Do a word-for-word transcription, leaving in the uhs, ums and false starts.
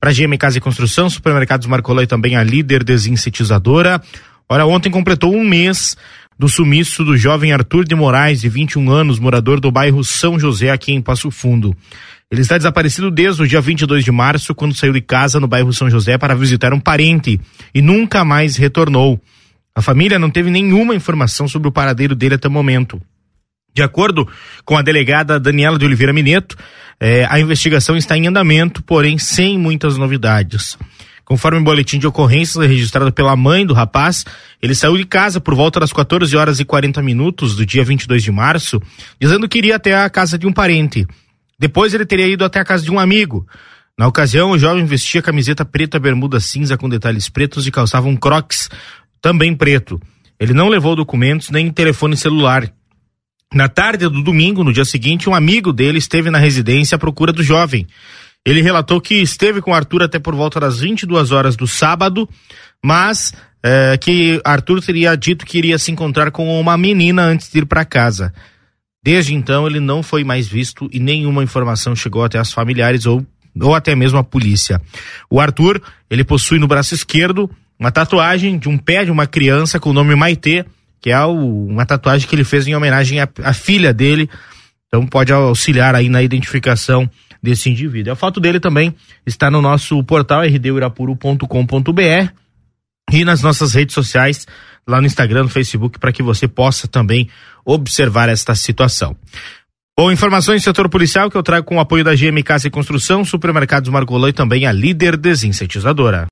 Para G M Casa e Construção, Supermercados Marcolã e também a líder desinsetizadora. Ora, ontem completou um mês do sumiço do jovem Arthur de Moraes, de vinte e um anos, morador do bairro São José, aqui em Passo Fundo. Ele está desaparecido desde o dia vinte e dois de março, quando saiu de casa no bairro São José para visitar um parente e nunca mais retornou. A família não teve nenhuma informação sobre o paradeiro dele até o momento. De acordo com a delegada Daniela de Oliveira Mineto, eh, a investigação está em andamento, porém sem muitas novidades. Conforme o boletim de ocorrências registrado pela mãe do rapaz, ele saiu de casa por volta das quatorze horas e quarenta minutos do dia vinte e dois de março, dizendo que iria até a casa de um parente. Depois ele teria ido até a casa de um amigo. Na ocasião, o jovem vestia camiseta preta, bermuda cinza com detalhes pretos e calçava um crocs, também preto. Ele não levou documentos nem telefone celular. Na tarde do domingo, no dia seguinte, um amigo dele esteve na residência à procura do jovem. Ele relatou que esteve com Arthur até por volta das vinte e duas horas do sábado, mas é, que Arthur teria dito que iria se encontrar com uma menina antes de ir para casa. Desde então, ele não foi mais visto e nenhuma informação chegou até as familiares ou, ou até mesmo a polícia. O Arthur, ele possui no braço esquerdo uma tatuagem de um pé de uma criança com o nome Maitê, que é o, uma tatuagem que ele fez em homenagem à, à filha dele. Então pode auxiliar aí na identificação desse indivíduo. A foto dele também está no nosso portal r d irapuru ponto com ponto b r e nas nossas redes sociais, lá no Instagram, no Facebook, para que você possa também observar esta situação. Bom, informações do setor policial que eu trago com o apoio da G M Casa e Construção, Supermercados Marcolã e também a líder desinsetizadora.